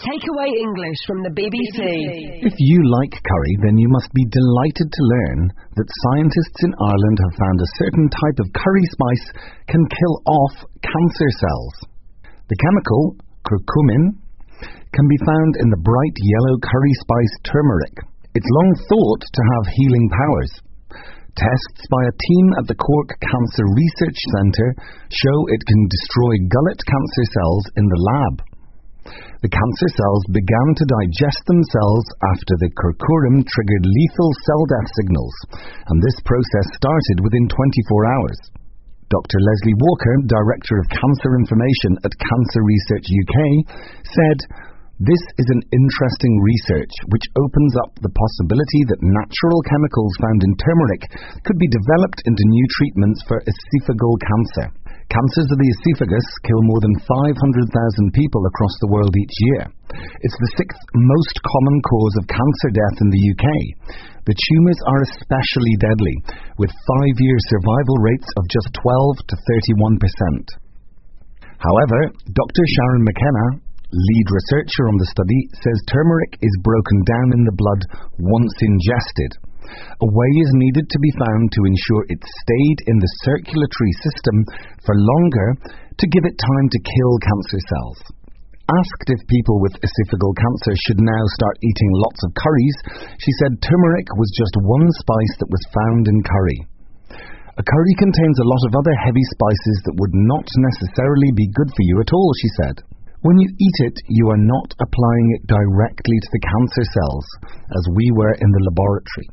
Takeaway English from the BBC. If you like curry, then you must be delighted to learn that scientists in Ireland have found a certain type of curry spice can kill off cancer cells. The chemical, curcumin, can be found in the bright yellow curry spice turmeric. It's long thought to have healing powers. Tests by a team at the Cork Cancer Research Centre show it can destroy gullet cancer cells in the lab. The cancer cells began to digest themselves after the curcumin triggered lethal cell death signals, and this process started within 24 hours. Dr. Leslie Walker, Director of Cancer Information at Cancer Research UK, said, "This is an interesting research which opens up the possibility that natural chemicals found in turmeric could be developed into new treatments for esophageal cancer. Cancers of the esophagus kill more than 500,000 people across the world each year. It's the sixth most common cause of cancer death in the UK. The tumours are especially deadly, with 5-year survival rates of just 12 to 31%. However, Dr. Sharon McKenna, lead researcher on the study, says turmeric is broken down in the blood once ingested. A way is needed to be found to ensure it stayed in the circulatory system for longer to give it time to kill cancer cells." Asked if people with esophageal cancer should now start eating lots of curries, she said turmeric was just one spice that was found in curry. "A curry contains a lot of other heavy spices that would not necessarily be good for you at all," she said. "When you eat it, you are not applying it directly to the cancer cells, as we were in the laboratory."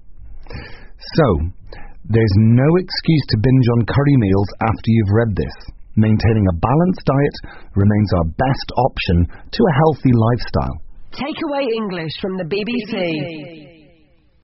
So, there's no excuse to binge on curry meals after you've read this. Maintaining a balanced diet remains our best option to a healthy lifestyle. Takeaway English from the BBC.